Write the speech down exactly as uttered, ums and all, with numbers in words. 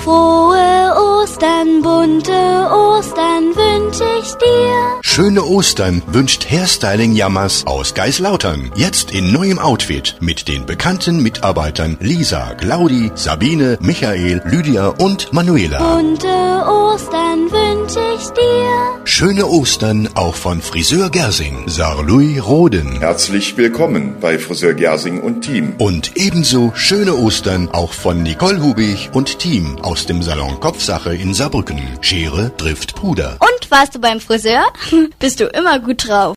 Frohe Ostern, bunte Ostern wünsch ich dir. Schöne Ostern wünscht Hairstyling Jammers aus Geislautern. Jetzt in neuem Outfit mit den bekannten Mitarbeitern Lisa, Claudi, Sabine, Michael, Lydia und Manuela. Bunte Ostern wünsch ich dir. Schöne Ostern auch von Friseur Gersing, Saarlouis Roden. Herzlich willkommen bei Friseur Gersing und Team. Und ebenso schöne Ostern auch von Nicole Hubig und Team aus dem Salon Kopfsache in Saarbrücken. Schere trifft Puder. Und warst du beim Friseur? Bist du immer gut drauf.